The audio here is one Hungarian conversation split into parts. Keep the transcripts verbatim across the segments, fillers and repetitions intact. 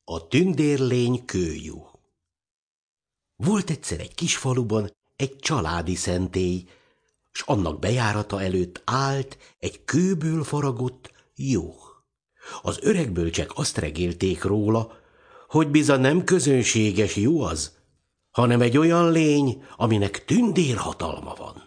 A tündérlény kőjuh. Volt egyszer egy kis faluban egy családi szentély, s annak bejárata előtt állt egy kőből faragott juh. Az öreg bölcsek azt regélték róla, hogy bizony nem közönséges juh az, hanem egy olyan lény, aminek tündérhatalma van.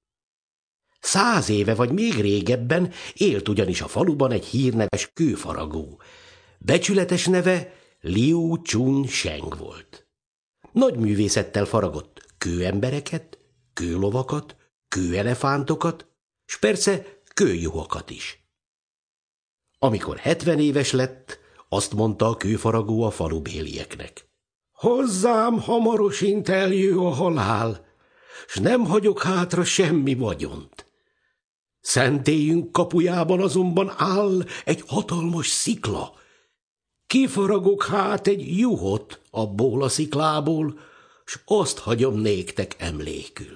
Száz éve vagy még régebben élt ugyanis a faluban egy hírneves kőfaragó. Becsületes neve Liu Chun Sheng volt. Nagy művészettel faragott kőembereket, kőlovakat, kőelefántokat, s persze kőjuhokat is. Amikor hetven éves lett, azt mondta a kőfaragó a falubélieknek: hozzám hamarosint eljő a halál, s nem hagyok hátra semmi vagyont. Szentélyünk kapujában azonban áll egy hatalmas szikla. Kifaragok hát egy juhot abból a sziklából, s azt hagyom néktek emlékül.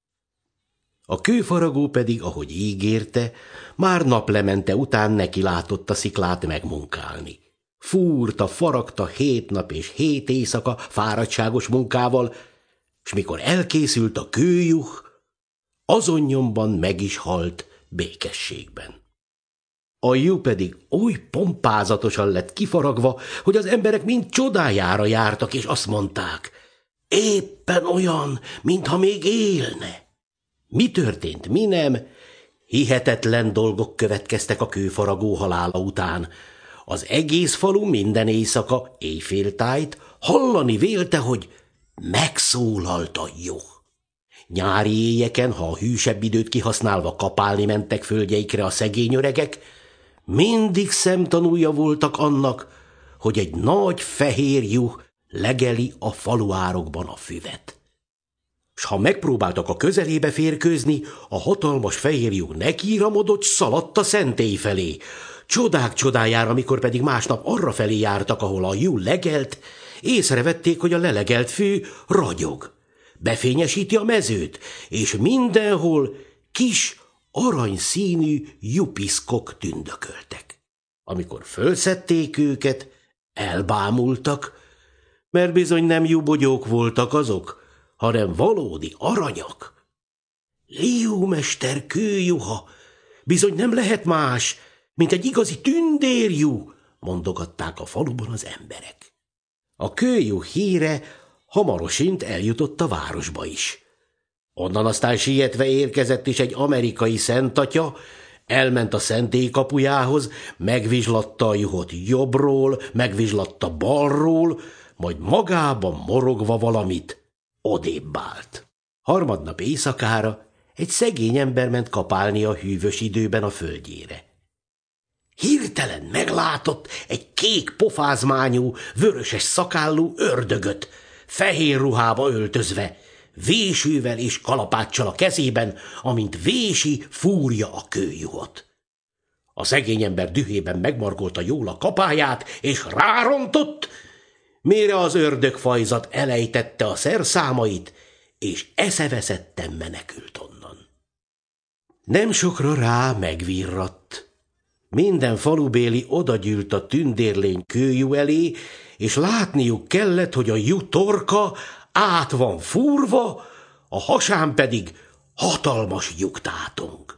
A kőfaragó pedig, ahogy ígérte, már naplemente után neki látott a sziklát megmunkálni. Fúrta, faragta hét nap és hét éjszaka fáradtságos munkával, s mikor elkészült a kőjuh, azon nyomban meg is halt békességben. A juh pedig oly pompázatosan lett kifaragva, hogy az emberek mind csodájára jártak, és azt mondták: éppen olyan, mintha még élne. Mi történt, mi nem? Hihetetlen dolgok következtek a kőfaragó halála után. Az egész falu minden éjszaka éjféltájt hallani vélte, hogy megszólalt a juh. Nyári éjeken, ha a hűsebb időt kihasználva kapálni mentek földjeikre a szegény öregek, mindig szemtanúja voltak annak, hogy egy nagy fehér juh legeli a faluárokban a füvet. S ha megpróbáltak a közelébe férkőzni, a hatalmas fehér juh nekiramodott, szaladt a szentély felé. Csodák csodájára, amikor pedig másnap arra felé jártak, ahol a juh legelt, észrevették, hogy a lelegelt fű ragyog, befényesíti a mezőt, és mindenhol kis aranyszínű jupiszkok tündököltek. Amikor fölszedték őket, elbámultak, mert bizony nem juhbogyók voltak azok, hanem valódi aranyak. Liu mester kőjuha bizony nem lehet más, mint egy igazi tündérjuh, mondogatták a faluban az emberek. A kőjuh híre hamarosint eljutott a városba is. Onnan aztán sietve érkezett is egy amerikai szentatya, elment a szentély kapujához, megvizslatta a juhot jobbról, megvizslatta balról, majd magában morogva valamit odébb állt. Harmadnap éjszakára egy szegény ember ment kapálni a hűvös időben a földjére. Hirtelen meglátott egy kék pofázmányú, vöröses szakállú ördögöt, fehér ruhába öltözve, vésővel és kalapáccsal a kezében, amint vési fúrja a kőjuhot. A szegény ember dühében megmarkolta jól a kapáját, és rárontott, mire az ördögfajzat elejtette a szerszámait, és eszeveszetten menekült onnan. Nem sokra rá megvirradt. Minden falubéli odagyűlt a tündérlény kőjuh elé, és látniuk kellett, hogy a juh torka át van fúrva, a hasán pedig hatalmas lyuk tátong.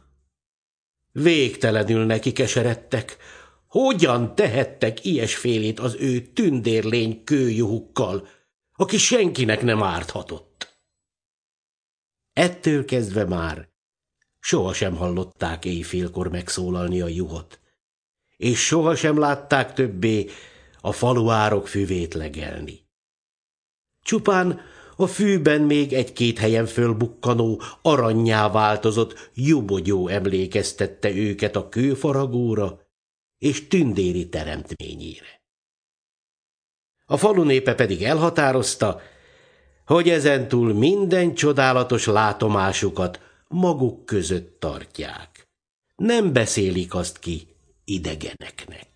Végtelenül neki keseredtek. Hogyan tehettek ilyesfélét az ő tündérlény kőjuhukkal, aki senkinek nem árthatott? Ettől kezdve már sohasem hallották éjfélkor megszólalni a juhot, és sohasem látták többé a faluárok füvét legelni. Csupán a fűben még egy-két helyen fölbukkanó, arannyá változott juhbogyó emlékeztette őket a kőfaragóra és tündéri teremtményére. A falu népe pedig elhatározta, hogy ezentúl minden csodálatos látomásukat maguk között tartják. Nem beszélik azt ki idegeneknek.